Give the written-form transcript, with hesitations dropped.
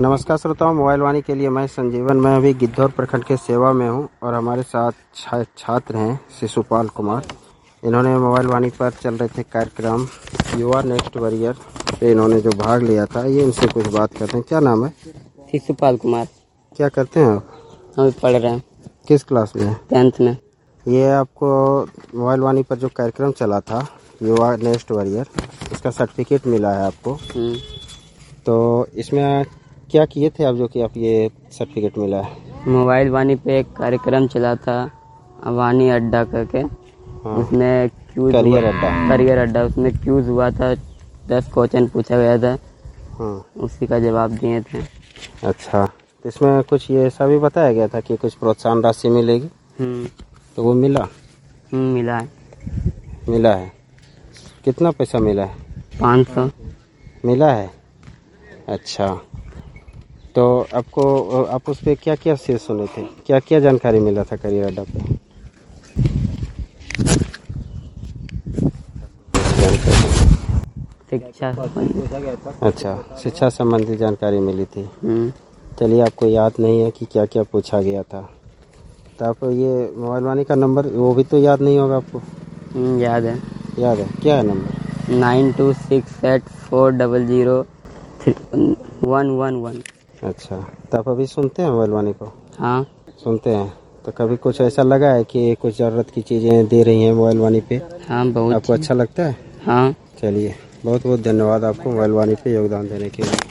नमस्कार श्रोताओं, मोबाइल वाणी के लिए मैं संजीवन। मैं अभी गिद्धौर प्रखंड के सेवा में हूं और हमारे साथ छात्र हैं शिशुपाल कुमार। इन्होंने मोबाइल वाणी पर चल रहे थे कार्यक्रम युवा नेक्स्ट वॉरियर पे इन्होंने जो भाग लिया था, ये इनसे कुछ बात करते हैं। क्या नाम है? शिशुपाल कुमार। क्या करते हैं आप? हम पढ़ रहे हैं। किस क्लास में? 10th में। ये आपको मोबाइल वाणी पर जो कार्यक्रम चला था युवा नेक्स्ट वॉरियर, इसका सर्टिफिकेट मिला है आपको। तो इसमें क्या किए थे आप जो कि आप ये सर्टिफिकेट मिला है? मोबाइल वाणी पे एक कार्यक्रम चला था वाणी अड्डा करके। हाँ। उसमें करियर अड्डा उसमें क्यूज हुआ था। 10 क्वेश्चन पूछा गया था। हाँ। उसी का जवाब दिए थे। अच्छा, तो इसमें कुछ ये ऐसा भी बताया गया था कि कुछ प्रोत्साहन राशि मिलेगी? तो वो मिला? मिला है। मिला है। कितना पैसा मिला है? 500 मिला है। अच्छा, तो आपको आप उस पर क्या क्या शेयर सुने थे? क्या क्या जानकारी मिला था करियर अड्डा पे? शिक्षा। अच्छा, शिक्षा संबंधी जानकारी मिली थी। चलिए, आपको याद नहीं है कि क्या क्या पूछा गया था, तो आप ये मोबाइल वाणी का नंबर वो भी तो याद नहीं होगा आपको? याद है। याद है। क्या है नंबर? 9268400111। अच्छा, तो आप अभी सुनते हैं मोबाइल वाणी को? हाँ, सुनते हैं। तो कभी कुछ ऐसा लगा है कि कुछ ज़रूरत की चीज़ें दे रही हैं मोबाइल वाणी पे? हाँ, बहुत। आपको अच्छा लगता है? हाँ। चलिए, बहुत बहुत धन्यवाद आपको मोबाइल वाणी पे योगदान देने के लिए।